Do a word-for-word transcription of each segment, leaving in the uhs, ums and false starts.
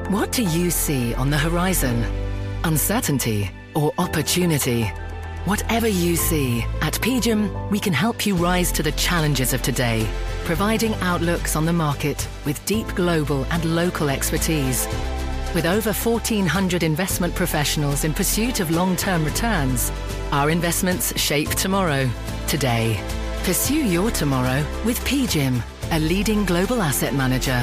What do you see on the horizon? Uncertainty or opportunity? Whatever you see, at P G I M, we can help you rise to the challenges of today, providing outlooks on the market with deep global and local expertise. With over fourteen hundred investment professionals in pursuit of long-term returns, our investments shape tomorrow, today. Pursue your tomorrow with P G I M, a leading global asset manager.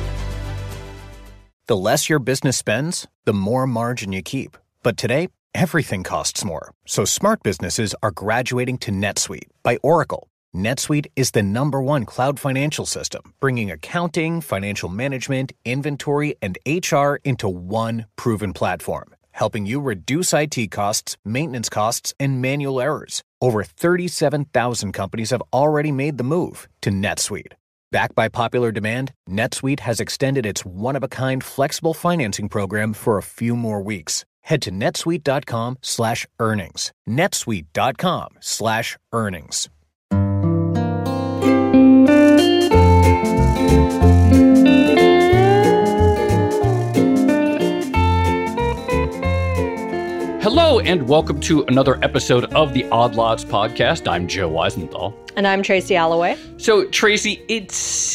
The less your business spends, the more margin you keep. But today, everything costs more. So smart businesses are graduating to NetSuite by Oracle. NetSuite is the number one cloud financial system, bringing accounting, financial management, inventory, and H R into one proven platform, helping you reduce I T costs, maintenance costs, and manual errors. Over thirty-seven thousand companies have already made the move to NetSuite. Backed by popular demand, NetSuite has extended its one-of-a-kind flexible financing program for a few more weeks. Head to netsuite.com slash earnings. netsuite.com slash earnings. Hello, and welcome to another episode of the Odd Lots podcast. I'm Joe Weisenthal. And I'm Tracy Alloway. So, Tracy, it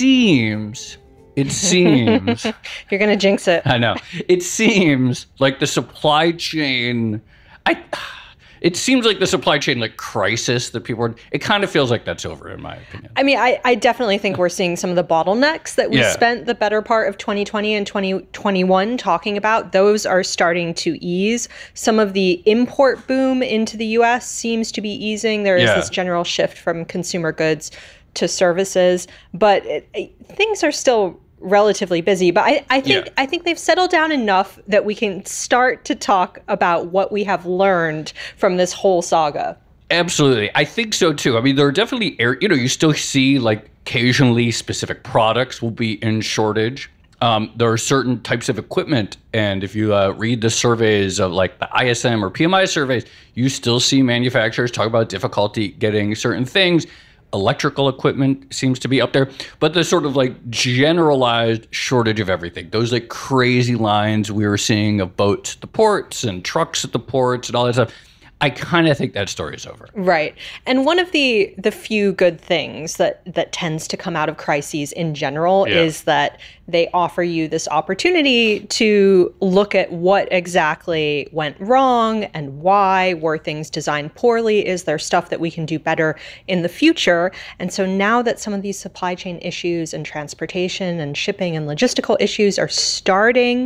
seems, it seems... You're going to jinx it. I know. It seems like the supply chain... I. It seems like the supply chain like crisis that people are... It kind of feels like that's over, in my opinion. I mean, I, I definitely think we're seeing some of the bottlenecks that we Yeah. spent the better part of twenty twenty and twenty twenty-one talking about. Those are starting to ease. Some of the import boom into the U S seems to be easing. There is Yeah. this general shift from consumer goods to services. But it, it, things are still relatively busy. But I, I think Yeah. I think they've settled down enough that we can start to talk about what we have learned from this whole saga. Absolutely. I think so, too. I mean, there are definitely, air, you know, you still see like occasionally specific products will be in shortage. Um, there are certain types of equipment. And if you uh, read the surveys of like the I S M or P M I surveys, you still see manufacturers talk about difficulty getting certain things. Electrical equipment seems to be up there, but the sort of like generalized shortage of everything. Those like crazy lines we were seeing of boats at the ports and trucks at the ports and all that stuff. I kind of think that story is over. Right. And one of the the few good things that that tends to come out of crises in general Yeah. is that they offer you this opportunity to look at what exactly went wrong and why. Were things designed poorly? Is there stuff that we can do better in the future? And so now that some of these supply chain issues and transportation and shipping and logistical issues are starting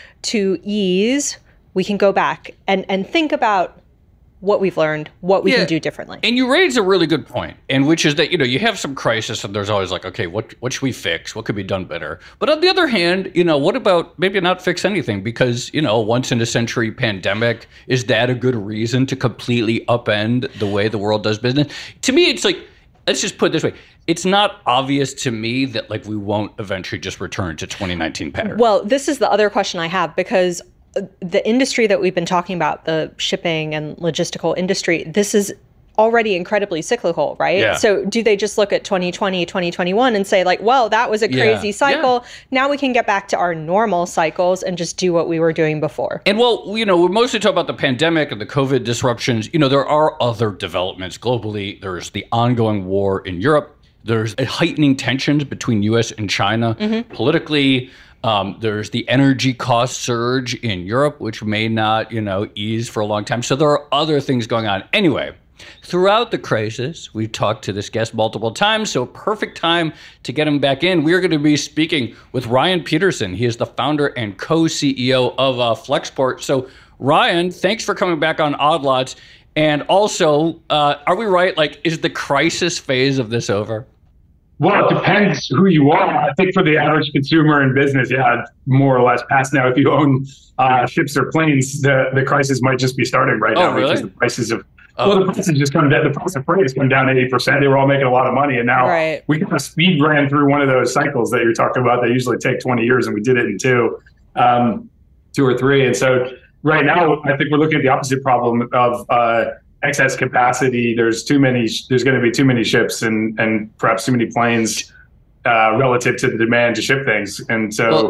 to ease, we can go back and, and think about what we've learned, what we Yeah. can do differently. And you raise a really good point, and which is that, you know, you have some crisis and there's always like, okay, what what should we fix? What could be done better? But on the other hand, you know, what about maybe not fix anything? Because, you know, once in a century pandemic, is that a good reason to completely upend the way the world does business? To me, it's like, let's just put it this way. It's not obvious to me that like we won't eventually just return to twenty nineteen pattern. Well, this is the other question I have, because the industry that we've been talking about, the shipping and logistical industry, this is already incredibly cyclical, right? Yeah. So do they just look at twenty twenty, twenty twenty-one and say like, well, that was a Yeah. crazy cycle. Now we can get back to our normal cycles and just do what we were doing before. And well, you know, we're mostly talking about the pandemic and the COVID disruptions. You know, there are other developments globally. There's the ongoing war in Europe. There's a heightening tensions between U S and China politically. Um, there's the energy cost surge in Europe, which may not, you know, ease for a long time. So there are other things going on. Anyway, throughout the crisis, we've talked to this guest multiple times, so perfect time to get him back in. We're going to be speaking with Ryan Peterson. He is the founder and co-C E O of uh, Flexport. So, Ryan, thanks for coming back on Odd Lots. And also, uh, are we right? Like, is the crisis phase of this over? Well, it depends who you are. I think for the average consumer in business, yeah, it's more or less past now. If you own uh, ships or planes, the, the crisis might just be starting right Oh, now really? because the prices of Oh. well, the prices just come down. The price of freight has come down eighty percent. They were all making a lot of money, and now Right. we kind of speed ran through one of those cycles that you're talking about. They usually take twenty years, and we did it in two, um, two or three. And so right now, I think we're looking at the opposite problem of uh, excess capacity. There's too many. There's going to be too many ships and and perhaps too many planes uh, relative to the demand to ship things. And so Well,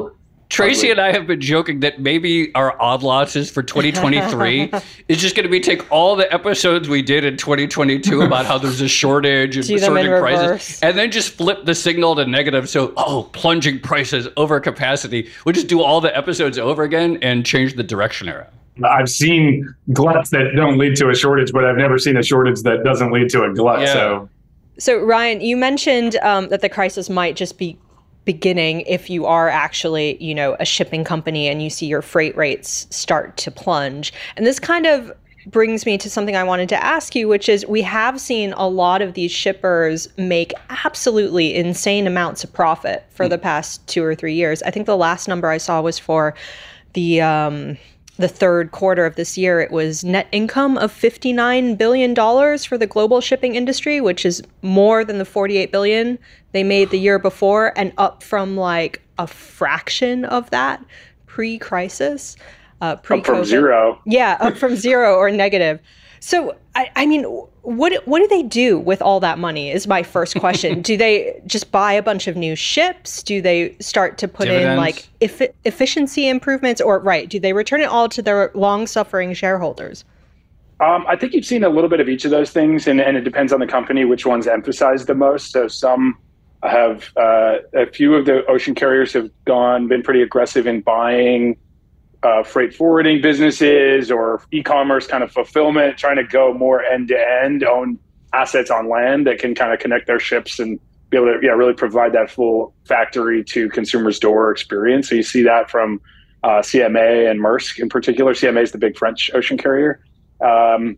Tracy and I have been joking that maybe our odd lots is for twenty twenty-three is just going to be take all the episodes we did in twenty twenty-two about how there's a shortage and surging prices, and then just flip the signal to negative. So, oh, plunging prices, overcapacity. We'll just do all the episodes over again and change the direction arrow. I've seen gluts that don't lead to a shortage, but I've never seen a shortage that doesn't lead to a glut. Yeah. So, so Ryan, you mentioned um, that the crisis might just be beginning if you are actually, you know, a shipping company and you see your freight rates start to plunge. And this kind of brings me to something I wanted to ask you, which is we have seen a lot of these shippers make absolutely insane amounts of profit for mm. the past two or three years. I think the last number I saw was for the um, the third quarter of this year. It was net income of fifty-nine billion dollars for the global shipping industry, which is more than the forty-eight billion dollars they made the year before, and up from like a fraction of that pre-crisis. Uh, pre-COVID. Up from zero. Yeah, up from zero or negative. So, I, I mean, what what do they do with all that money is my first question. Do they just buy a bunch of new ships? Do they start to put Dividends. in like efi- efficiency improvements? Or, right, do they return it all to their long-suffering shareholders? Um, I think you've seen a little bit of each of those things, and, and it depends on the company which ones emphasize the most. So some have, uh, a few of the ocean carriers have gone, been pretty aggressive in buying Uh, freight forwarding businesses or e-commerce kind of fulfillment, trying to go more end to end, own assets on land that can kind of connect their ships and be able to yeah, really provide that full factory to consumers' door experience. So you see that from uh, C M A and Maersk in particular. C M A is the big French ocean carrier. Um,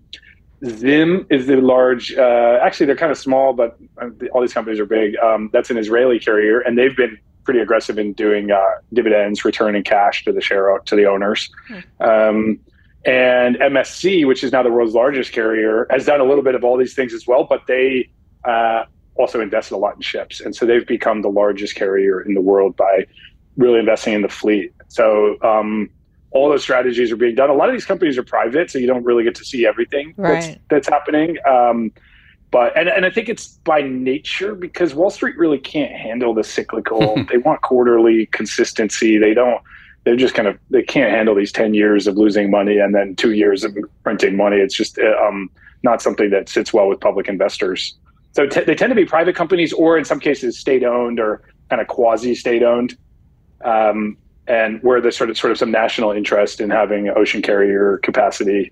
Zim is the large, uh, actually they're kind of small, but all these companies are big. Um, that's an Israeli carrier, and they've been pretty aggressive in doing uh, dividends, returning cash to the share to the owners. Mm. Um, and M S C, which is now the world's largest carrier, has done a little bit of all these things as well, but they uh, also invested a lot in ships. And so they've become the largest carrier in the world by really investing in the fleet. So um, all those strategies are being done. A lot of these companies are private, so you don't really get to see everything right. that's, that's happening. Um, But and, and I think it's by nature because Wall Street really can't handle the cyclical. They want quarterly consistency. They don't. They're just kind of they can't handle these ten years of losing money and then two years of printing money. It's just um, not something that sits well with public investors. So t- they tend to be private companies, or in some cases, state owned or kind of quasi state owned, um, and where there's sort of sort of some national interest in having ocean carrier capacity.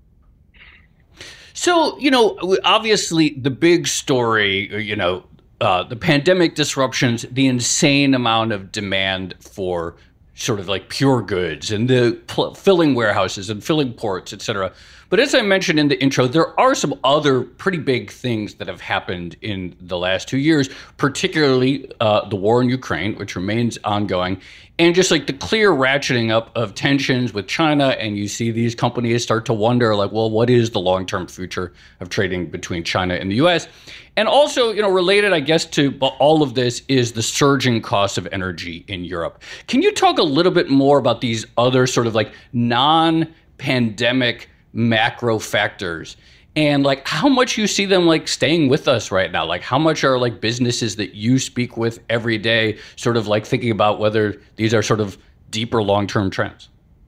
So, you know, obviously the big story, you know, uh, the pandemic disruptions, the insane amount of demand for sort of like pure goods and the pl- filling warehouses and filling ports, et cetera. But as I mentioned in the intro, there are some other pretty big things that have happened in the last two years, particularly uh, the war in Ukraine, which remains ongoing, and just like the clear ratcheting up of tensions with China. And you see these companies start to wonder, like, well, what is the long-term future of trading between China and the U S? And also, you know, related, I guess, to all of this is the surging cost of energy in Europe. Can you talk a little bit more about these other sort of like non-pandemic macro factors and like how much you see them like staying with us right now? Like how much are like businesses that you speak with every day sort of like thinking about whether these are sort of deeper long-term trends?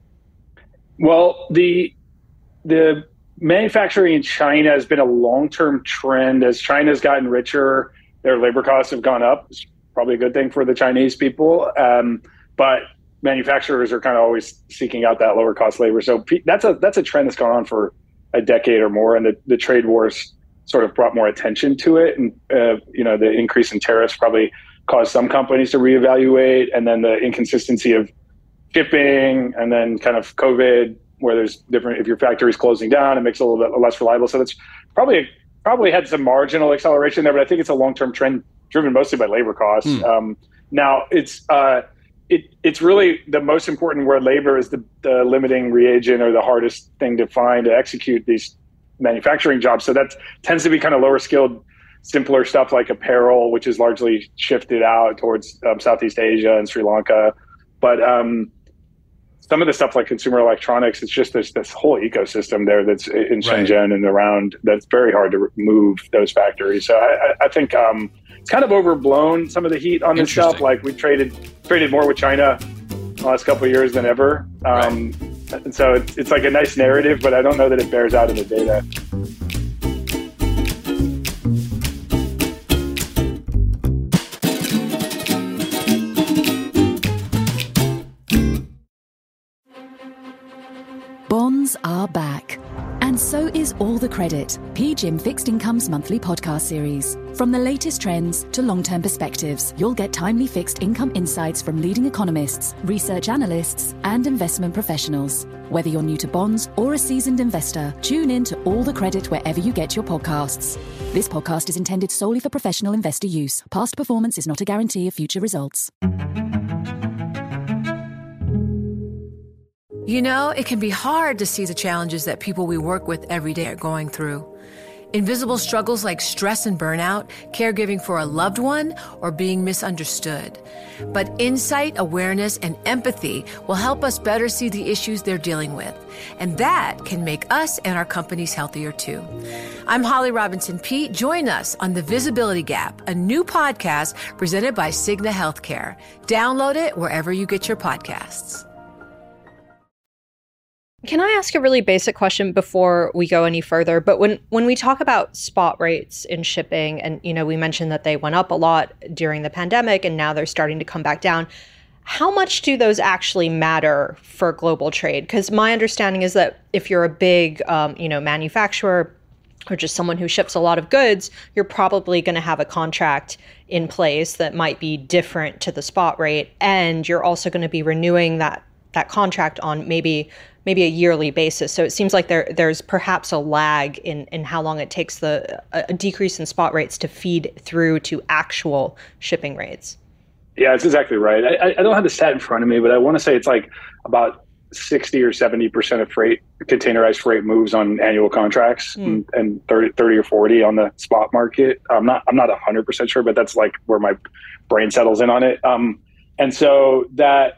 Well, the the manufacturing in China has been a long-term trend. As China's gotten richer, their labor costs have gone up. It's probably a good thing for the Chinese people. Um, but manufacturers are kind of always seeking out that lower cost labor. So that's a that's a trend that's gone on for a decade or more. And the, the trade wars sort of brought more attention to it. And, uh, you know, the increase in tariffs probably caused some companies to reevaluate. And then the inconsistency of shipping and then kind of COVID, where there's different, if your factory is closing down, it makes it a little bit less reliable. So that's probably probably had some marginal acceleration there, but I think it's a long-term trend driven mostly by labor costs. Mm. Um, now it's, uh, it, it's really the most important where labor is the, the limiting reagent or the hardest thing to find to execute these manufacturing jobs. So that tends to be kind of lower skilled, simpler stuff like apparel, which is largely shifted out towards um, Southeast Asia and Sri Lanka. But um, some of the stuff like consumer electronics, it's just this this whole ecosystem there that's in Shenzhen right. and around that's very hard to move those factories. So I, I think um, it's kind of overblown, some of the heat on this stuff. Like we traded traded more with China the last couple of years than ever. Um, right. And so it's, it's like a nice narrative, but I don't know that it bears out in the data. Bonds are back. And so is All the Credit, P G I M Fixed Income's monthly podcast series. From the latest trends to long-term perspectives, you'll get timely fixed income insights from leading economists, research analysts, and investment professionals. Whether you're new to bonds or a seasoned investor, tune in to All the Credit wherever you get your podcasts. This podcast is intended solely for professional investor use. Past performance is not a guarantee of future results. You know, it can be hard to see the challenges that people we work with every day are going through. Invisible struggles like stress and burnout, caregiving for a loved one, or being misunderstood. But insight, awareness, and empathy will help us better see the issues they're dealing with. And that can make us and our companies healthier too. I'm Holly Robinson Peete. Join us on The Visibility Gap, a new podcast presented by Cigna Healthcare. Download it wherever you get your podcasts. Can I ask a really basic question before we go any further? But when, when we talk about spot rates in shipping, and you know, we mentioned that they went up a lot during the pandemic and now they're starting to come back down. How much do those actually matter for global trade? Because my understanding is that if you're a big um, you know, manufacturer or just someone who ships a lot of goods, you're probably going to have a contract in place that might be different to the spot rate. And you're also going to be renewing that that contract on maybe maybe a yearly basis. So it seems like there there's perhaps a lag in, in how long it takes the a decrease in spot rates to feed through to actual shipping rates. Yeah, that's exactly right. I, I don't have the stat in front of me, but I want to say it's like about sixty or seventy percent of freight, containerized freight, moves on annual contracts, mm. and, and thirty, thirty or forty on the spot market. I'm not I'm not one hundred percent sure, but that's like where my brain settles in on it. Um, and so that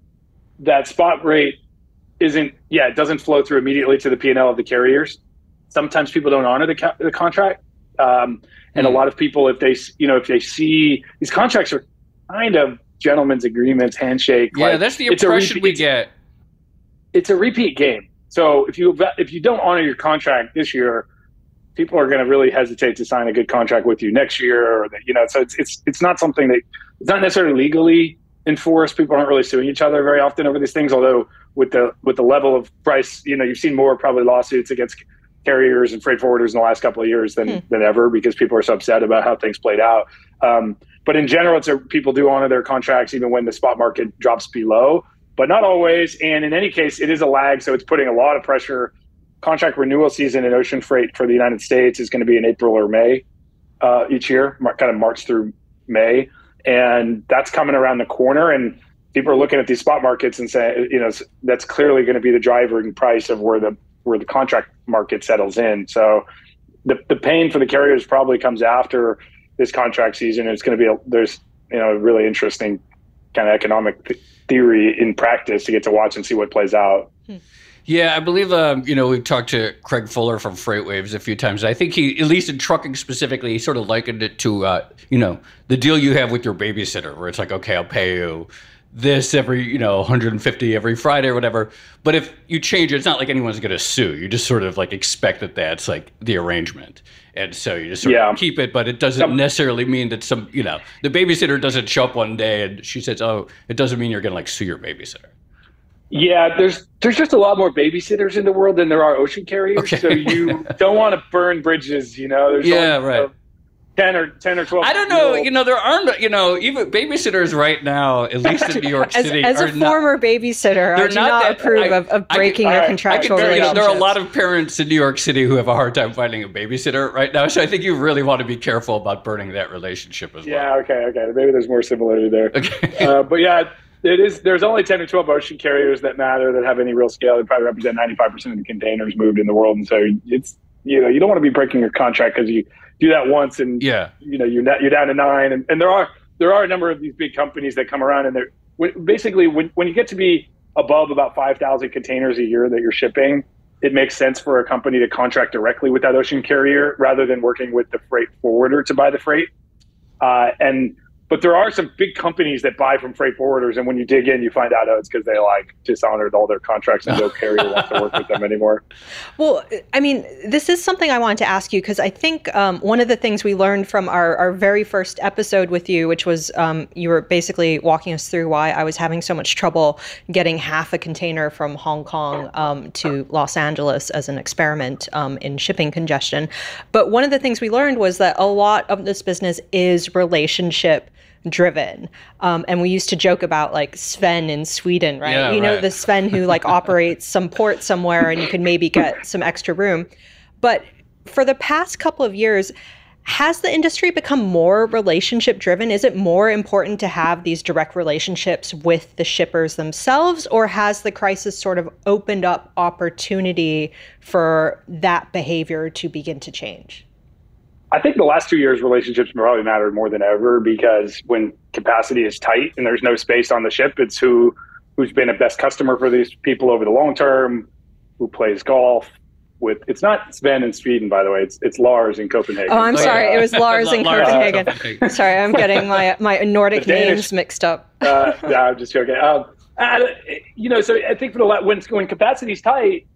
that spot rate isn't, yeah, it doesn't flow through immediately to the P and L of the carriers. Sometimes people don't honor the, co- the contract. Um, and mm. a lot of people, if they, you know, if they see these contracts are kind of gentlemen's agreements, handshake. Yeah, like, that's the impression repeat, we get. It's a repeat game. So if you, if you don't honor your contract this year, people are going to really hesitate to sign a good contract with you next year, or that, you know, so it's, it's, it's not something that, it's not necessarily legally enforced. People aren't really suing each other very often over these things, although with the with the level of price, you know, you've seen more probably lawsuits against carriers and freight forwarders in the last couple of years than hmm. than ever, because people are so upset about how things played out. Um, but in general, it's a, people do honor their contracts even when the spot market drops below, but not always. And in any case, it is a lag, so it's putting a lot of pressure. Contract renewal season in ocean freight for the United States is going to be in April or May uh, each year, kind of March through May. And that's coming around the corner, and people are looking at these spot markets and saying, you know, that's clearly going to be the driving price of where the where the contract market settles in. So the the pain for the carriers probably comes after this contract season. And it's going to be a, there's you know a really interesting kind of economic th- theory in practice to get to watch and see what plays out. Hmm. Yeah, I believe, um, you know, we've talked to Craig Fuller from FreightWaves a few times. I think he, at least in trucking specifically, he sort of likened it to, uh, you know, the deal you have with your babysitter, where it's like, okay, I'll pay you this every, you know, one hundred fifty every Friday or whatever. But if you change it, it's not like anyone's going to sue. You just sort of like expect that that's like the arrangement. And so you just sort yeah. of keep it, but it doesn't yep. necessarily mean that some, you know, the babysitter doesn't show up one day and she says, oh, it doesn't mean you're going to like sue your babysitter. Yeah, there's there's just a lot more babysitters in the world than there are ocean carriers. Okay. So you don't want to burn bridges, you know. There's yeah, only, right. You know, ten or ten or twelve. I don't know. You know, there aren't. You know, even babysitters right now, at least in New York City, as, as a not, former babysitter, I do not, not approve I, of, of breaking your contractual relationships. You know, there are a lot of parents in New York City who have a hard time finding a babysitter right now. So I think you really want to be careful about burning that relationship as well. Yeah. Okay. Okay. Maybe there's more similarity there. Okay. Uh, but yeah. It is. There's only ten to twelve ocean carriers that matter, that have any real scale. They probably represent ninety-five percent of the containers moved in the world. And so it's, you know, you don't want to be breaking your contract because you do that once and, yeah. you know, you're, not, you're down to nine. And, and there are there are a number of these big companies that come around, and they're basically when, when you get to be above about five thousand containers a year that you're shipping, it makes sense for a company to contract directly with that ocean carrier rather than working with the freight forwarder to buy the freight. Uh, and But there are some big companies that buy from freight forwarders, and when you dig in, you find out, oh, it's because they like dishonored all their contracts and no carrier wants to work with them anymore. Well, I mean, this is something I wanted to ask you, because I think um, one of the things we learned from our, our very first episode with you, which was um, you were basically walking us through why I was having so much trouble getting half a container from Hong Kong um, to Los Angeles as an experiment um, in shipping congestion. But one of the things we learned was that a lot of this business is relationship driven. Um, and we used to joke about like Sven in Sweden, right? Yeah, you know, right. the Sven who like operates some port somewhere and you can maybe get some extra room. But for the past couple of years, has the industry become more relationship driven? Is it more important to have these direct relationships with the shippers themselves, or has the crisis sort of opened up opportunity for that behavior to begin to change? I think the last two years, relationships probably matter more than ever, because when capacity is tight and there's no space on the ship, it's who, who's been a best customer for these people over the long term, who plays golf with, it's not Sven in Sweden, by the way, it's it's Lars in Copenhagen. Oh, I'm But, sorry. uh, It was Lars in Lars in Copenhagen. Copenhagen. Sorry, I'm getting my, my Nordic The Danish- names mixed up. uh, no, I'm just joking. Um, uh, you know, so I think for the la- when when capacity's tight,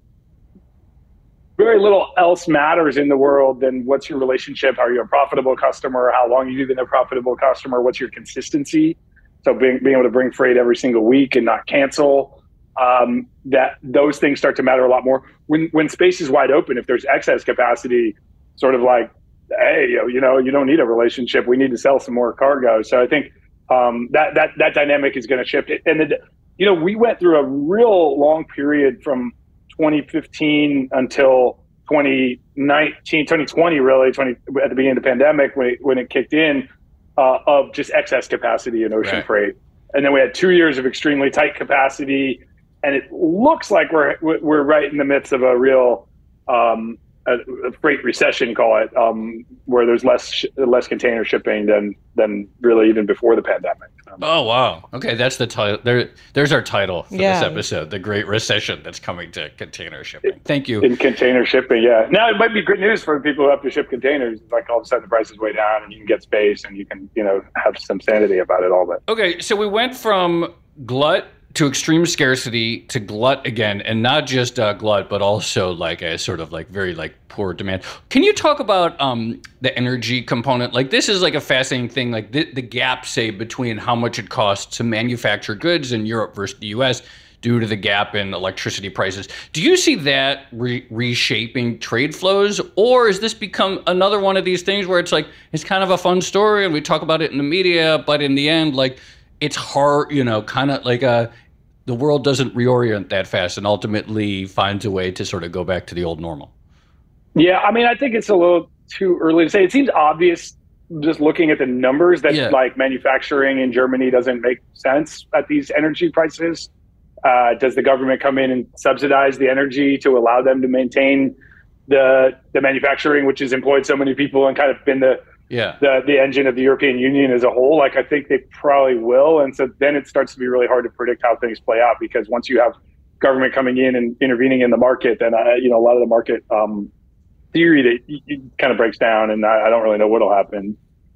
very little else matters in the world than what's your relationship. Are you a profitable customer? How long have you been a profitable customer? What's your consistency? So being being able to bring freight every single week and not cancel. Um, that those things start to matter a lot more when when space is wide open. If there's excess capacity, sort of like, hey, you know, you don't need a relationship. We need to sell some more cargo. So I think um, that that that dynamic is going to shift. And the, you know, we went through a real long period from twenty fifteen until twenty nineteen, twenty twenty, really, twenty at the beginning of the pandemic when it, when it kicked in, uh, of just excess capacity in ocean Right. freight, and then we had two years of extremely tight capacity, and it looks like we're we're right in the midst of a real um, a, a freight recession, call it, um, where there's less sh- less container shipping than than really even before the pandemic. Um, Oh, wow. Okay, that's the title. There, there's our title for Yeah. this episode, The Great Recession That's Coming to Container Shipping. Thank you. In container shipping, yeah. Now it might be good news for people who have to ship containers. Like all of a sudden the price is way down, and you can get space, and you can, you know, have some sanity about it all. But Okay, so we went from glut to extreme scarcity to glut again, and not just uh, glut, but also like a sort of like very like poor demand. Can you talk about um, the energy component? Like this is like a fascinating thing, like the, the gap, say, between how much it costs to manufacture goods in Europe versus the U S due to the gap in electricity prices. Do you see that re- reshaping trade flows, or has this become another one of these things where it's like, it's kind of a fun story and we talk about it in the media, but in the end, like, it's hard, you know, kind of like a, the world doesn't reorient that fast and ultimately finds a way to sort of go back to the old normal. yeah, I mean, I think it's a little too early to say. It seems obvious just looking at the numbers that Yeah. like manufacturing in Germany doesn't make sense at these energy prices. Uh, does the government come in and subsidize the energy to allow them to maintain the the manufacturing, which has employed so many people and kind of been the Yeah. the the engine of the European Union as a whole? Like, I think they probably will. And so then it starts to be really hard to predict how things play out, because once you have government coming in and intervening in the market, then, uh, you know, a lot of the market um, theory that y- y- kind of breaks down, and I, I don't really know what'll happen.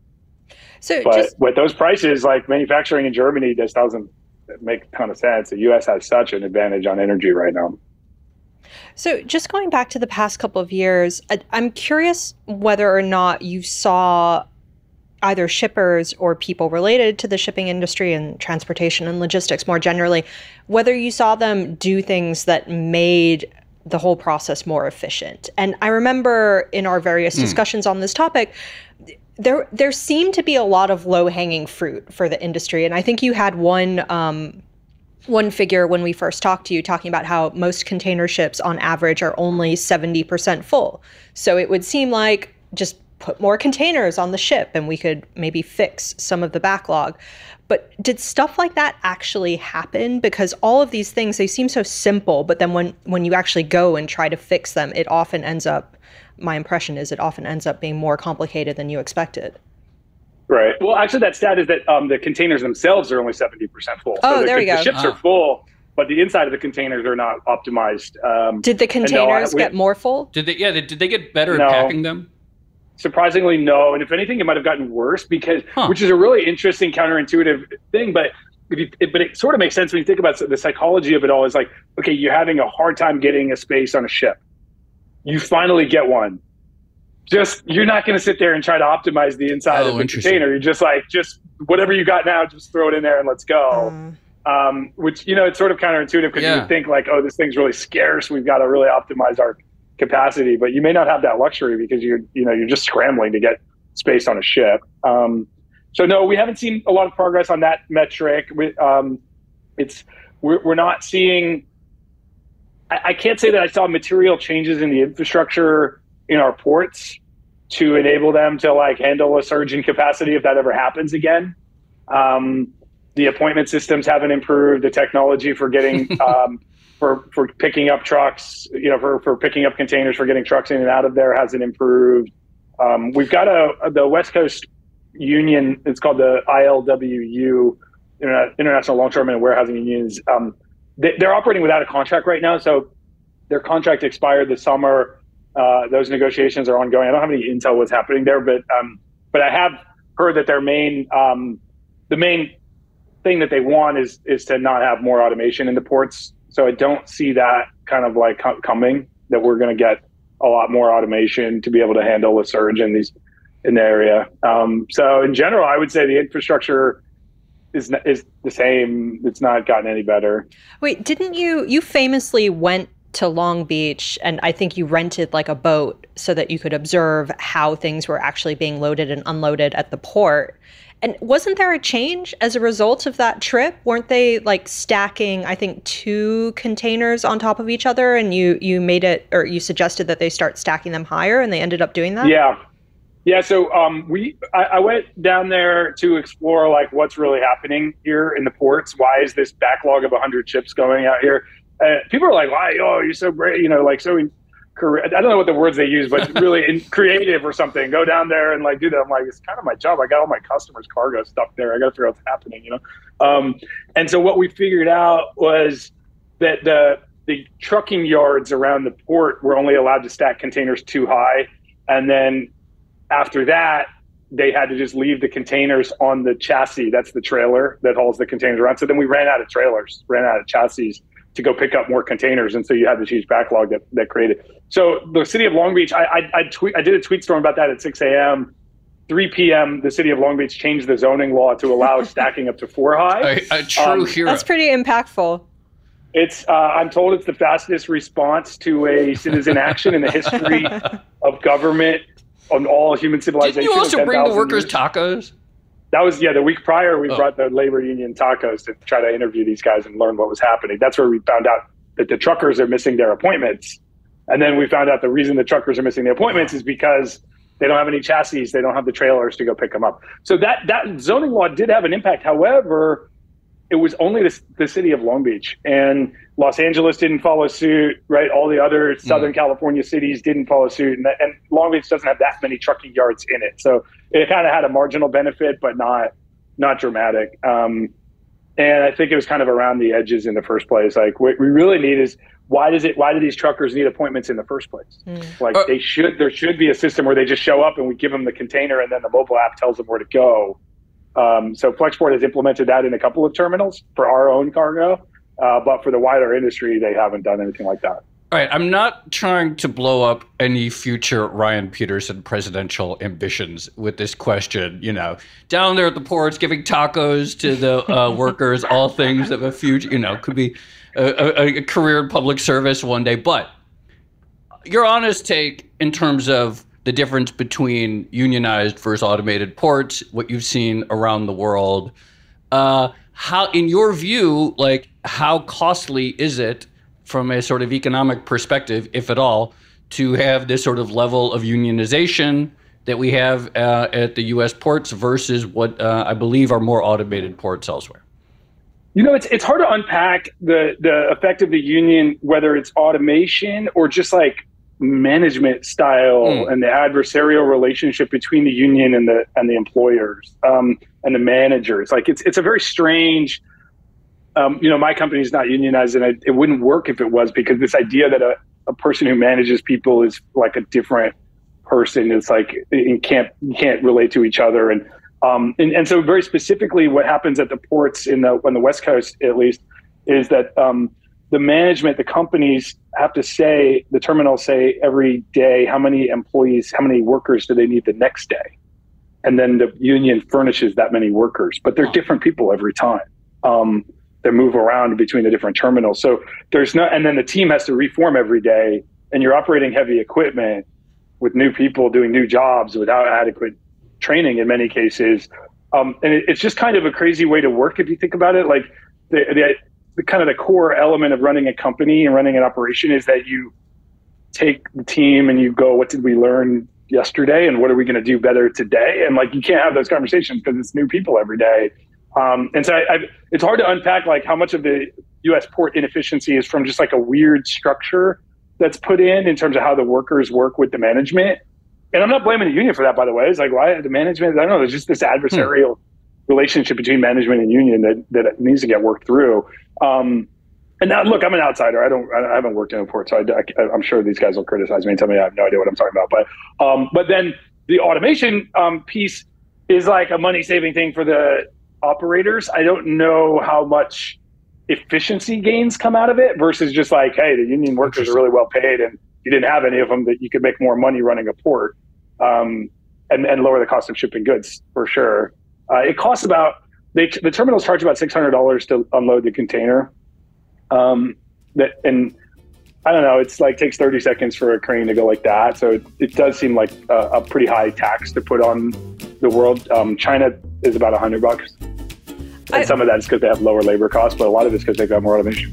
So But just with those prices, like manufacturing in Germany just doesn't make a ton of sense. The U S has such an advantage on energy right now. So just going back to the past couple of years, I, I'm curious whether or not you saw either shippers or people related to the shipping industry and transportation and logistics more generally, whether you saw them do things that made the whole process more efficient. And I remember in our various discussions on this topic, there there seemed to be a lot of low-hanging fruit for the industry. And I think you had one um, one figure when we first talked to you talking about how most container ships on average are only seventy percent full. So it would seem like just put more containers on the ship and we could maybe fix some of the backlog. But did stuff like that actually happen? Because all of these things, they seem so simple, but then when, when you actually go and try to fix them, it often ends up, my impression is it often ends up being more complicated than you expected. Right. Well, actually, that stat is that um, the containers themselves are only seventy percent full. Oh, the, there we the go. ships Ah. are full, but the inside of the containers are not optimized. Um, Did the and no, I- containers we- get more full? Did they, yeah, they, did they get better No. at packing them? surprisingly, no. And if anything, it might have gotten worse because, huh. which is a really interesting counterintuitive thing. But if you, it, but it sort of makes sense when you think about the psychology of it all. Is like, okay, you're having a hard time getting a space on a ship. You finally get one. Just you're not going to sit there and try to optimize the inside oh, of the container. You're just like, just whatever you got now, just throw it in there and let's go. Mm. Um, which, you know, it's sort of counterintuitive because yeah. you would think like, oh, this thing's really scarce. We've got to really optimize our capacity, but you may not have that luxury because you're, you know, you're just scrambling to get space on a ship. Um, so no, we haven't seen a lot of progress on that metric. We, um, it's, we're, we're not seeing, I, I can't say that I saw material changes in the infrastructure in our ports to enable them to like handle a surge in capacity if that ever happens again. Um, the appointment systems haven't improved. The technology for getting, um, for, for picking up trucks, you know, for, for picking up containers, for getting trucks in and out of there hasn't improved. Um, we've got a, the West Coast Union, it's called the I L W U, Interna- International Long-Term and Warehousing Unions. Um, they, they're operating without a contract right now. So their contract expired this summer. Uh, those negotiations are ongoing. I don't have any intel what's happening there, but um, but I have heard that their main um, the main thing that they want is is to not have more automation in the ports. So I don't see that kind of like coming, that we're going to get a lot more automation to be able to handle a surge in these in the area. Um, so in general, I would say the infrastructure is is the same. It's not gotten any better. Wait, didn't you you famously went to Long Beach, and I think you rented like a boat so that you could observe how things were actually being loaded and unloaded at the port. And wasn't there a change as a result of that trip? Weren't they like stacking, I think, two containers on top of each other, and you you made it, or you suggested that they start stacking them higher, and they ended up doing that? Yeah. Yeah, so um, we I, I went down there to explore like what's really happening here in the ports. Why is this backlog of one hundred ships going out here? Uh, people are like, "Why? Oh, you're so great!" You know, like so. In, I don't know what the words they use, but really in creative or something. Go down there and like do that. I'm like, it's kind of my job. I got all my customers' cargo stuff there. I got to figure out what's happening, you know. Um, and so what we figured out was that the the trucking yards around the port were only allowed to stack containers too high, and then after that, they had to just leave the containers on the chassis. That's the trailer that hauls the containers around. So then we ran out of trailers, ran out of chassis to go pick up more containers. And so you had this huge backlog that, that created. So the city of Long Beach, I, I, I, tweet, I did a tweet storm about that at six a.m. three p.m., the city of Long Beach changed the zoning law to allow stacking up to four high. A, a true um, hero. That's pretty impactful. It's, uh, I'm told it's the fastest response to a citizen action in the history of government on all human civilization. Didn't you also bring the workers years. tacos? That was, yeah, the week prior, we oh. brought the labor union tacos to try to interview these guys and learn what was happening. That's where we found out that the truckers are missing their appointments. And then we found out the reason the truckers are missing their appointments is because they don't have any chassis. They don't have the trailers to go pick them up. So that, that zoning law did have an impact. However, it was only the, the city of Long Beach, and Los Angeles didn't follow suit, right? All the other Southern mm. California cities didn't follow suit. And, and Long Beach doesn't have that many trucking yards in it. So it kind of had a marginal benefit, but not, not dramatic. Um, and I think it was kind of around the edges in the first place. Like what we really need is, why does it, why do these truckers need appointments in the first place? Mm. Like uh, they should, there should be a system where they just show up and we give them the container and then the mobile app tells them where to go. Um, so Flexport has implemented that in a couple of terminals for our own cargo, uh, but for the wider industry, they haven't done anything like that. All right, I'm not trying to blow up any future Ryan Peterson presidential ambitions with this question. You know, down there at the ports, giving tacos to the uh, workers, all things of a future, you know, could be a, a, a career in public service one day. But your honest take in terms of the difference between unionized versus automated ports, what you've seen around the world, uh, how, in your view, like how costly is it from a sort of economic perspective, if at all, to have this sort of level of unionization that we have uh, at the U S ports versus what uh, I believe are more automated ports elsewhere? You know, it's it's hard to unpack the the effect of the union, whether it's automation or just like management style mm. and the adversarial relationship between the union and the and the employers um, and the managers. Like it's it's a very strange. Um, you know, my company is not unionized, and it, it wouldn't work if it was, because this idea that a, a person who manages people is like a different person. It's like you can't you can't relate to each other, and um and, and so very specifically, what happens at the ports in the on the West Coast at least is that um, the management, the companies have to say, the terminals say every day how many employees, how many workers do they need the next day, and then the union furnishes that many workers, but they're different people every time. Um, they move around between the different terminals, so there's no, and then the team has to reform every day, and you're operating heavy equipment with new people doing new jobs without adequate training in many cases. Um, and it, it's just kind of a crazy way to work if you think about it. Like the, the, the kind of the core element of running a company and running an operation is that you take the team and you go, what did we learn yesterday? And what are we going to do better today? And like, you can't have those conversations because it's new people every day. Um, and so I, I, it's hard to unpack like how much of the U S port inefficiency is from just like a weird structure that's put in in terms of how the workers work with the management. And I'm not blaming the union for that, by the way. It's like, why the management, I don't know, there's just this adversarial hmm. relationship between management and union that, that needs to get worked through. Um, and now, look, I'm an outsider. I don't, I haven't worked in a port, so I, I, I'm sure these guys will criticize me and tell me I have no idea what I'm talking about. But, um, but then the automation um, piece is like a money-saving thing for the operators. I don't know how much efficiency gains come out of it versus just like, hey, the union workers are really well paid and you didn't have any of them, that you could make more money running a port um, and, and lower the cost of shipping goods for sure. Uh, it costs about, they, the terminals charge about six hundred dollars to unload the container. Um, that, and I don't know, it's like takes thirty seconds for a crane to go like that. So it, it does seem like a, a pretty high tax to put on the world. Um, China is about a hundred bucks. And I, some of that is because they have lower labor costs, but a lot of it's because they've got more automation.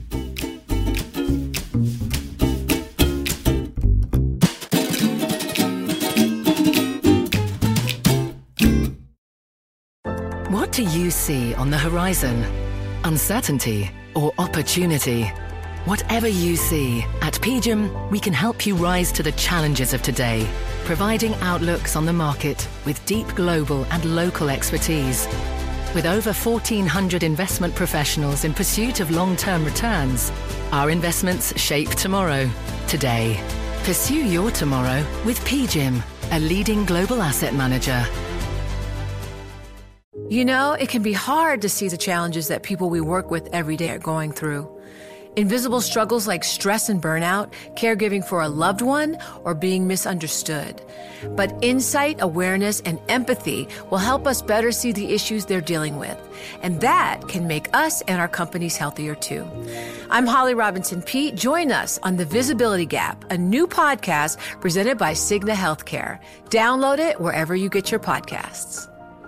What do you see on the horizon? Uncertainty or opportunity? Whatever you see, at P G I M, we can help you rise to the challenges of today, providing outlooks on the market with deep global and local expertise. With over fourteen hundred investment professionals in pursuit of long-term returns, our investments shape tomorrow, today. Pursue your tomorrow with P G I M, a leading global asset manager. You know, it can be hard to see the challenges that people we work with every day are going through. Invisible struggles like stress and burnout, caregiving for a loved one, or being misunderstood. But insight, awareness, and empathy will help us better see the issues they're dealing with. And that can make us and our companies healthier too. I'm Holly Robinson Peete. Join us on The Visibility Gap, a new podcast presented by Cigna Healthcare. Download it wherever you get your podcasts.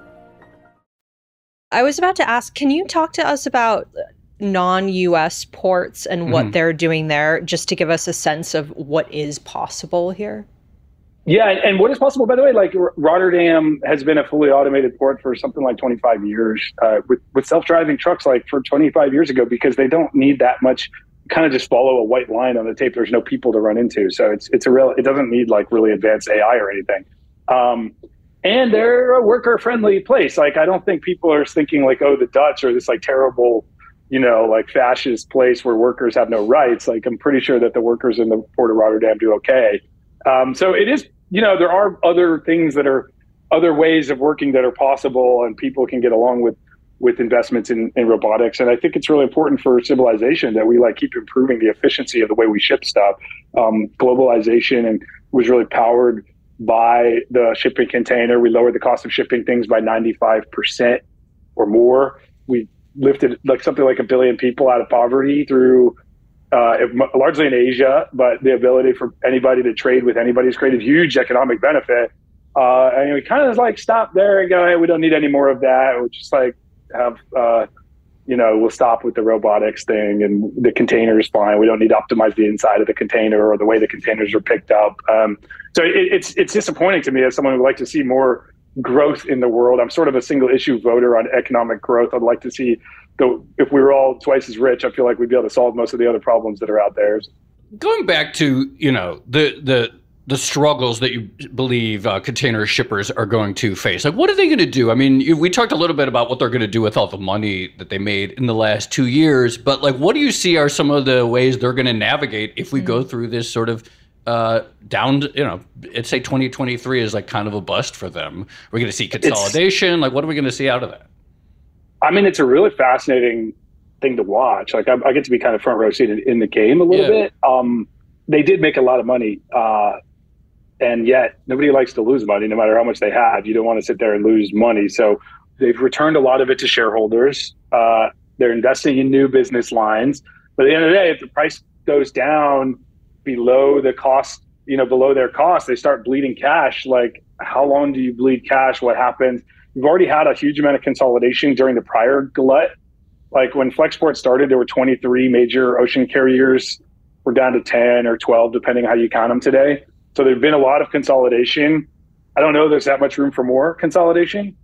I was about to ask, can you talk to us about non-U S ports and what mm-hmm. they're doing there, just to give us a sense of what is possible here? Yeah, and what is possible, by the way, like Rotterdam has been a fully automated port for something like twenty-five years uh, with, with self-driving trucks like for twenty-five years ago, because they don't need that much, kind of just follow a white line on the tape. There's no people to run into. So it's it's a real, it doesn't need like really advanced A I or anything. Um, and they're a worker-friendly place. Like, I don't think people are thinking like, oh, the Dutch or this like terrible, you know, like fascist place where workers have no rights. Like, I'm pretty sure that the workers in the Port of Rotterdam do okay. Um, so it is, you know, there are other things that are other ways of working that are possible, and people can get along with, with investments in, in robotics. And I think it's really important for civilization that we like keep improving the efficiency of the way we ship stuff. Um, globalization and was really powered by the shipping container. We lowered the cost of shipping things by ninety-five percent or more. We lifted like something like a billion people out of poverty through uh, largely in Asia, but the ability for anybody to trade with anybody has created huge economic benefit. Uh, and we kind of like stop there and go, hey, we don't need any more of that. We'll just like have, uh, you know, we'll stop with the robotics thing, and the container is fine. We don't need to optimize the inside of the container or the way the containers are picked up. Um, so it, it's it's disappointing to me as someone who would like to see more growth in the world. I'm sort of a single issue voter on economic growth. I'd like to see, the, if we were all twice as rich, I feel like we'd be able to solve most of the other problems that are out there. Going back to, you know, the the the struggles that you believe uh, container shippers are going to face, like, what are they going to do? I mean, you, we talked a little bit about what they're going to do with all the money that they made in the last two years, but like, what do you see are some of the ways they're going to navigate if we mm-hmm. go through this sort of uh, down to, you know, it's say twenty twenty-three is like kind of a bust for them. We're going to see consolidation. It's, like, what are we going to see out of that? I mean, it's a really fascinating thing to watch. Like, I, I get to be kind of front row seated in the game a little yeah. bit. Um, they did make a lot of money, uh, and yet nobody likes to lose money, no matter how much they have. You don't want to sit there and lose money. So they've returned a lot of it to shareholders. Uh, they're investing in new business lines. But at the end of the day, if the price goes down below the cost, you know, below their cost, they start bleeding cash. Like, how long do you bleed cash? What happens? You've already had a huge amount of consolidation during the prior glut. Like when Flexport started, there were twenty-three major ocean carriers. We're down to ten or twelve, depending how you count them today. So there's been a lot of consolidation. I don't know if there's that much room for more consolidation.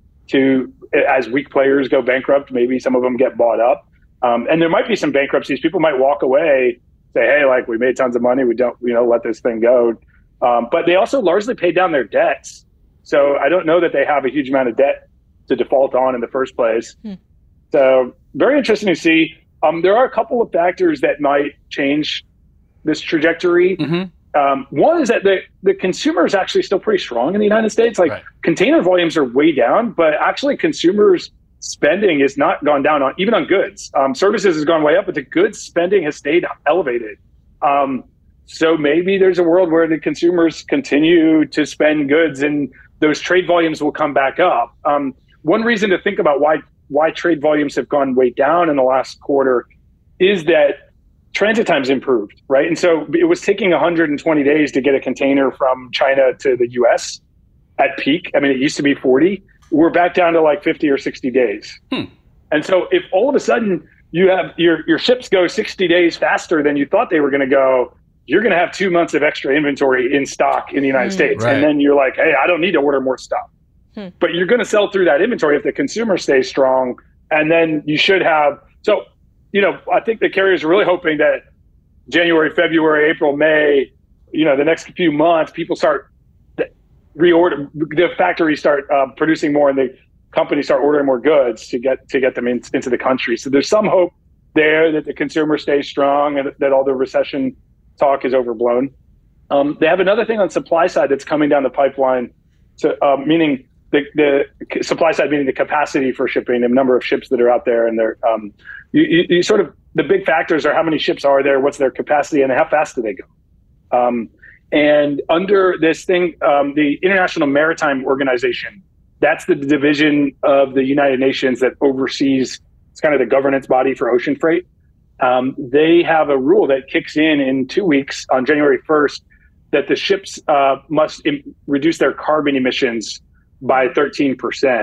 To as weak players go bankrupt, maybe some of them get bought up. Um, and there might be some bankruptcies. People might walk away, say, hey, like, we made tons of money. We don't, you know, let this thing go. Um, but they also largely paid down their debts. So I don't know that they have a huge amount of debt to default on in the first place. Hmm. So very interesting to see. Um, there are a couple of factors that might change this trajectory. Mm-hmm. Um, one is that the, the consumer is actually still pretty strong in the United States. Like right. container volumes are way down, but actually consumers spending has not gone down on even on goods. Um, services has gone way up, but the goods spending has stayed elevated. Um, so maybe there's a world where the consumers continue to spend goods and those trade volumes will come back up. Um, one reason to think about why why trade volumes have gone way down in the last quarter is that transit times improved, right? And so it was taking one hundred twenty days to get a container from China to the U S at peak. I mean, it used to be forty. We're back down to like fifty or sixty days. Hmm. And so if all of a sudden you have your, your ships go sixty days faster than you thought they were going to go, you're going to have two months of extra inventory in stock in the United mm, States. Right. And then you're like, hey, I don't need to order more stuff. Hmm. But you're going to sell through that inventory if the consumer stays strong. And then you should have, so, you know, I think the carriers are really hoping that January, February, April, May, you know, the next few months, people start reorder, the factories start uh, producing more and the companies start ordering more goods to get to get them in, into the country. So there's some hope there that the consumer stays strong and that all the recession talk is overblown. Um, they have another thing on supply side that's coming down the pipeline. So uh, meaning the, the supply side, meaning the capacity for shipping, the number of ships that are out there, and they're um, you, you, you sort of the big factors are how many ships are there, what's their capacity, and how fast do they go. Um, And under this thing, um, the International Maritime Organization, that's the division of the United Nations that oversees, it's kind of the governance body for ocean freight. Um, they have a rule that kicks in in two weeks on January first that the ships uh, must im- reduce their carbon emissions by thirteen percent.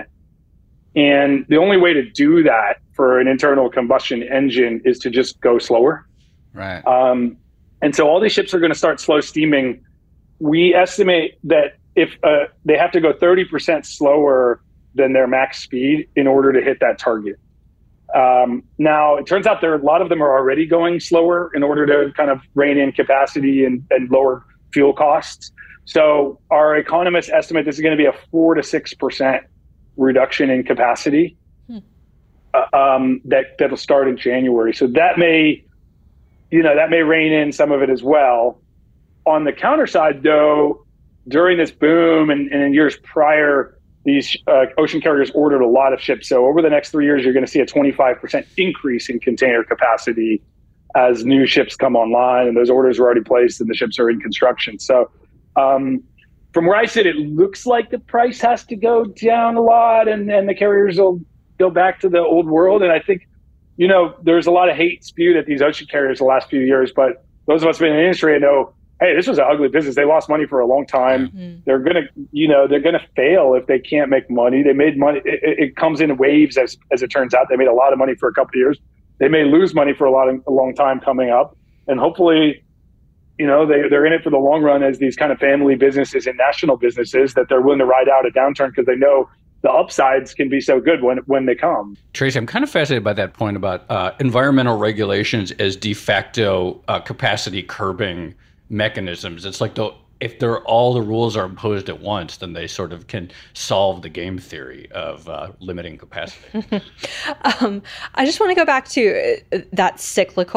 And the only way to do that for an internal combustion engine is to just go slower. Right. Um, And so all these ships are going to start slow steaming. We estimate that if uh, they have to go thirty percent slower than their max speed in order to hit that target. Um, now, it turns out there a lot of them are already going slower in order to kind of rein in capacity and, and lower fuel costs. So our economists estimate this is going to be a four to six percent reduction in capacity hmm. uh, um, that that'll start in January. So that may. You know, that may rein in some of it as well. On the counter side, though, during this boom and, and in years prior, these uh, ocean carriers ordered a lot of ships. So over the next three years, you're going to see a twenty-five percent increase in container capacity as new ships come online. And those orders are already placed and the ships are in construction. So um, from where I sit, it looks like the price has to go down a lot and, and the carriers will go back to the old world. And I think, you know, there's a lot of hate spewed at these ocean carriers the last few years, but those of us who've been in the industry know, hey, this was an ugly business. They lost money for a long time. Mm-hmm. They're going to, you know, they're going to fail if they can't make money. They made money. It, it comes in waves as, as it turns out. They made a lot of money for a couple of years. They may lose money for a lot of, a long time coming up. And hopefully, you know, they, they're in it for the long run as these kind of family businesses and national businesses that they're willing to ride out a downturn because they know the upsides can be so good when when they come. Tracy, I'm kind of fascinated by that point about uh, environmental regulations as de facto uh, capacity curbing mechanisms. It's like the, if they're all the rules are imposed at once, then they sort of can solve the game theory of uh, limiting capacity. um, I just want to go back to that cyclical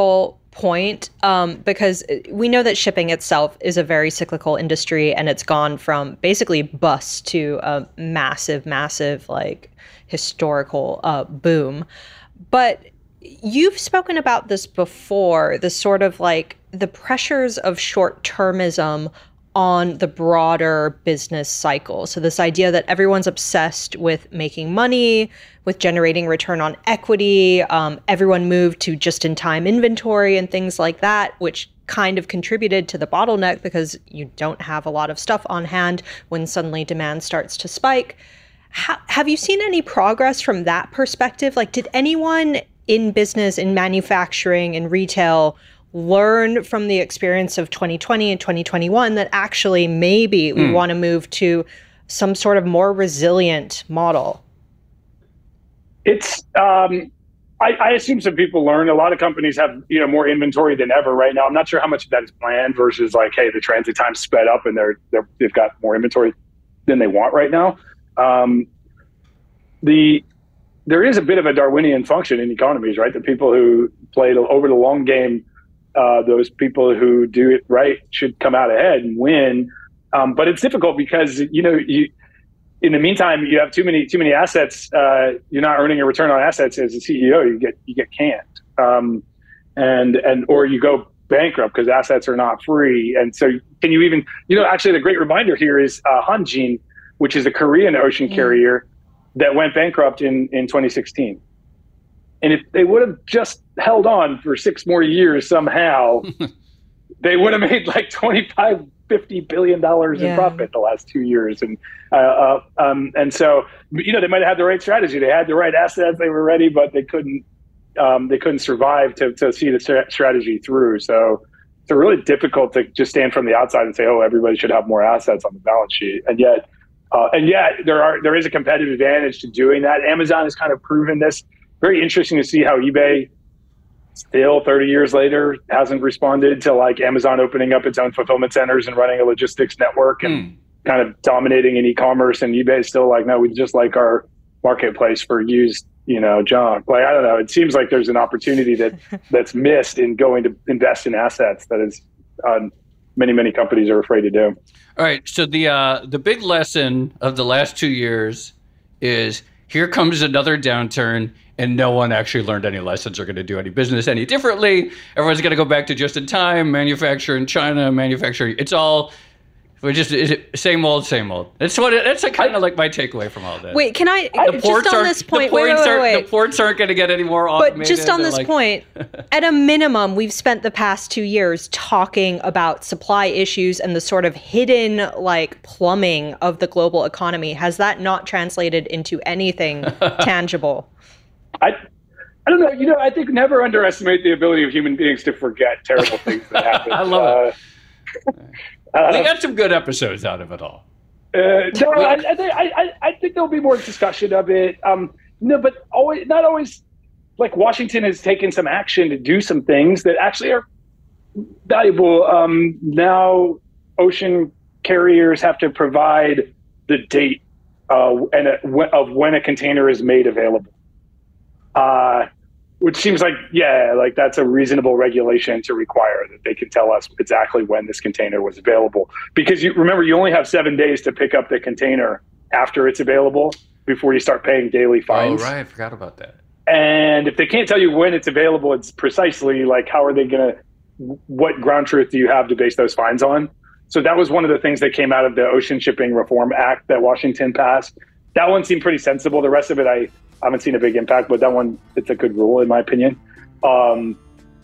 point, um, because we know that shipping itself is a very cyclical industry, and it's gone from basically bust to a massive, massive, like, historical uh, boom. But you've spoken about this before, the sort of like the pressures of short-termism on the broader business cycle. So this idea that everyone's obsessed with making money, with generating return on equity, um, everyone moved to just-in-time inventory and things like that, which kind of contributed to the bottleneck because you don't have a lot of stuff on hand when suddenly demand starts to spike. Ha- have you seen any progress from that perspective? Like, did anyone in business, in manufacturing, in retail learn from the experience of twenty twenty and twenty twenty-one that actually maybe we mm. want to move to some sort of more resilient model? It's, um, I, I assume some people learn. A lot of companies have, you know, more inventory than ever right now. I'm not sure how much of that is planned versus like, hey, the transit time sped up and they're, they're they've got more inventory than they want right now. Um, the there is a bit of a Darwinian function in economies, right? The people who played over the long game, uh, those people who do it right should come out ahead and win. Um, but it's difficult because, you know, you, in the meantime, you have too many too many assets. Uh, you're not earning a return on assets as a C E O. You get you get canned, um, and and or you go bankrupt because assets are not free. And so, can you even, you know, actually, the great reminder here is uh, Hanjin, which is a Korean ocean yeah. carrier that went bankrupt in, in twenty sixteen. And if they would have just held on for six more years somehow, they would have made like twenty-five, fifty billion dollars yeah. in profit the last two years. And uh, uh, um, and so, you know, they might have had the right strategy. They had the right assets. They were ready, but they couldn't um, they couldn't survive to, to see the strategy through. So it's really difficult to just stand from the outside and say, oh, everybody should have more assets on the balance sheet. And yet, Uh, and yet there are there is a competitive advantage to doing that. Amazon has kind of proven this. Very interesting to see how eBay still thirty years later hasn't responded to like Amazon opening up its own fulfillment centers and running a logistics network and mm. kind of dominating in e-commerce. And eBay is still like, no, we just like our marketplace for used, you know, junk. Like, I don't know. It seems like there's an opportunity that that's missed in going to invest in assets that is uh, many, many companies are afraid to do. All right. So the uh, the big lesson of the last two years is here comes another downturn, and no one actually learned any lessons or going to do any business any differently. Everyone's going to go back to just in time, manufacture in China, manufacturing. It's all we're just is it same old, same old. That's what it, that's like kind of like my takeaway from all this. Wait, can I the just on this point? The wait, ports, wait, wait, wait. Are, the ports aren't going to get any more automated. But just on this like, point, at a minimum, we've spent the past two years talking about supply issues and the sort of hidden like plumbing of the global economy. Has that not translated into anything tangible? I I don't know. You know, I think never underestimate the ability of human beings to forget terrible things that happen. I love uh, it. Uh, we got some good episodes out of it all. Uh, no, I, I, think, I, I think there'll be more discussion of it. Um, no, but always not always. Like Washington has taken some action to do some things that actually are valuable. Um, now, ocean carriers have to provide the date uh, and a, of when a container is made available. Uh, Which seems like, yeah, like that's a reasonable regulation to require that they can tell us exactly when this container was available. Because you remember, you only have seven days to pick up the container after it's available before you start paying daily fines. Oh, right. I forgot about that. And if they can't tell you when it's available, it's precisely like, how are they going to, what ground truth do you have to base those fines on? So that was one of the things that came out of the Ocean Shipping Reform Act that Washington passed. That one seemed pretty sensible. The rest of it, I, I haven't seen a big impact, but that one, it's a good rule in my opinion. Um,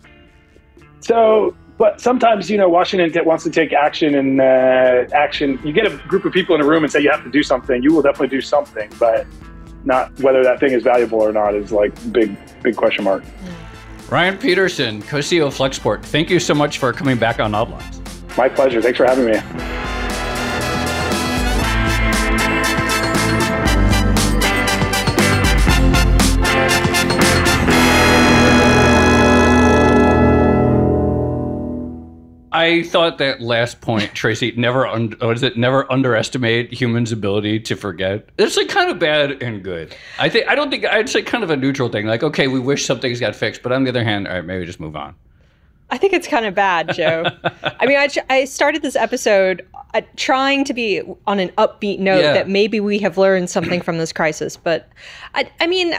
so, but sometimes, you know, Washington wants to take action and uh, action. You get a group of people in a room and say you have to do something. You will definitely do something, but not whether that thing is valuable or not is like big, big question mark. Ryan Peterson, co-C E O of Flexport. Thank you so much for coming back on Oblongs. My pleasure. Thanks for having me. I thought that last point, Tracy, never un- was it never underestimate humans' ability to forget. It's like kind of bad and good. I think I don't think I'd say kind of a neutral thing. Like, okay, we wish some things got fixed, but on the other hand, all right, maybe just move on. I think it's kind of bad, Joe. I mean, I, I started this episode uh, trying to be on an upbeat note yeah. that maybe we have learned something from this crisis. But I, I mean,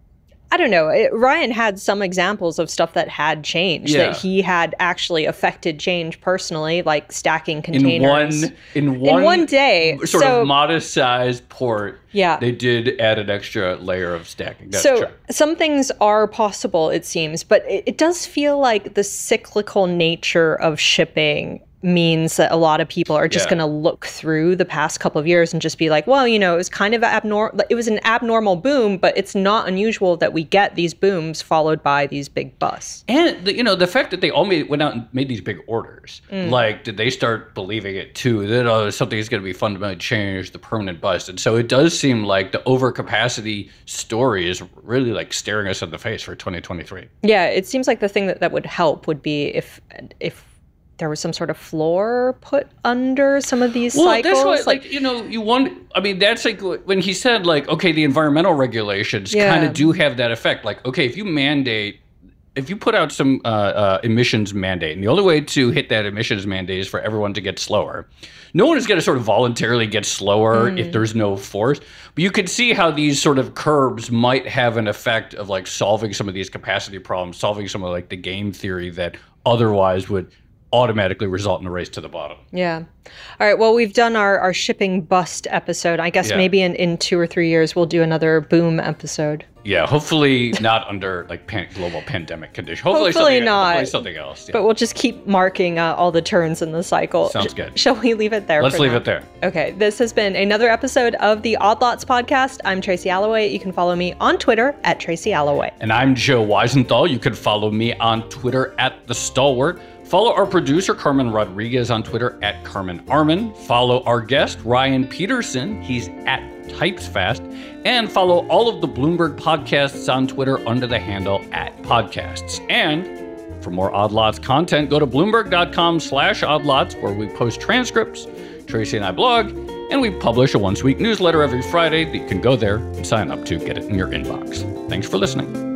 I don't know. It, Ryan had some examples of stuff that had changed, yeah. that he had actually affected change personally, like stacking containers. In one, in one, in one day. Sort so, of modest-sized port, yeah. they did add an extra layer of stacking. That's so true. Some things are possible, it seems, but it, it does feel like the cyclical nature of shipping means that a lot of people are just yeah. going to look through the past couple of years and just be like, well, you know, it was kind of abnormal. It was an abnormal boom, but it's not unusual that we get these booms followed by these big busts. And, the, you know, the fact that they all made, went out and made these big orders, mm. like, did they start believing it too? That oh, something is going to be fundamentally changed, the permanent bust. And so it does seem like the overcapacity story is really like staring us in the face for twenty twenty-three. Yeah, it seems like the thing that, that would help would be if if there was some sort of floor put under some of these well, cycles. That's what, like, you know, you want, I mean, that's like when he said, like, okay, the environmental regulations yeah. kind of do have that effect. Like, okay, if you mandate, if you put out some uh, uh, emissions mandate, and the only way to hit that emissions mandate is for everyone to get slower, no one is going to sort of voluntarily get slower mm. if there's no force. But you can see how these sort of curbs might have an effect of, like, solving some of these capacity problems, solving some of, like, the game theory that otherwise would automatically result in a race to the bottom. Yeah. All right. Well, we've done our, our shipping bust episode. I guess yeah. maybe in, in two or three years, we'll do another boom episode. Yeah. Hopefully not under like pan- global pandemic conditions. Hopefully, hopefully something, not. Hopefully something else. Yeah. But we'll just keep marking uh, all the turns in the cycle. Sounds good. Sh- shall we leave it there? Let's for leave now? it there. Okay. This has been another episode of the Odd Lots podcast. I'm Tracy Alloway. You can follow me on Twitter at Tracy Alloway. And I'm Joe Weisenthal. You can follow me on Twitter at The Stalwart. Follow our producer, Carmen Rodriguez, on Twitter at Carmen Armin. Follow our guest, Ryan Peterson. He's at TypesFast. And follow all of the Bloomberg podcasts on Twitter under the handle at podcasts. And for more Odd Lots content, go to Bloomberg.com slash Odd Lots, where we post transcripts. Tracy and I blog, and we publish a once-a-week newsletter every Friday that you can go there and sign up to get it in your inbox. Thanks for listening.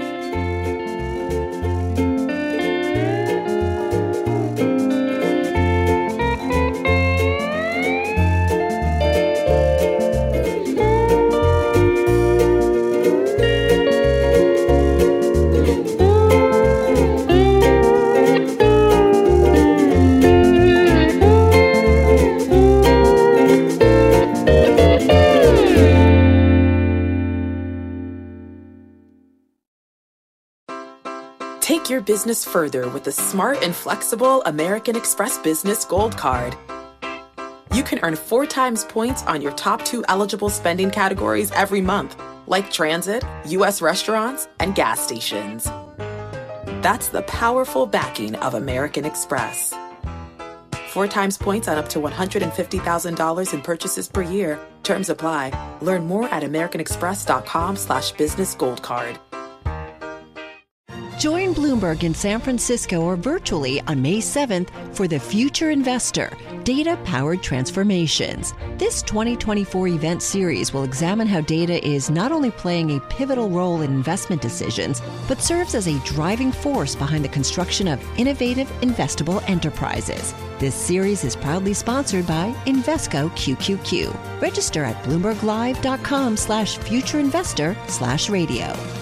Take your business further with the smart and flexible American Express Business Gold Card. You can earn four times points on your top two eligible spending categories every month, like transit, U S restaurants, and gas stations. That's the powerful backing of American Express. Four times points on up to one hundred fifty thousand dollars in purchases per year. Terms apply. Learn more at americanexpress.com slash business gold card. Join Bloomberg in San Francisco or virtually on May seventh for The Future Investor, Data-Powered Transformations. This twenty twenty-four event series will examine how data is not only playing a pivotal role in investment decisions, but serves as a driving force behind the construction of innovative, investable enterprises. This series is proudly sponsored by Invesco Q Q Q. Register at bloomberglive.com slash futureinvestor slash radio.